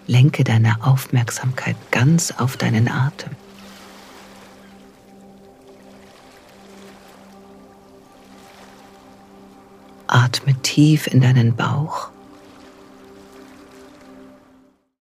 Lenke deine Aufmerksamkeit ganz auf deinen Atem. Atme tief in deinen Bauch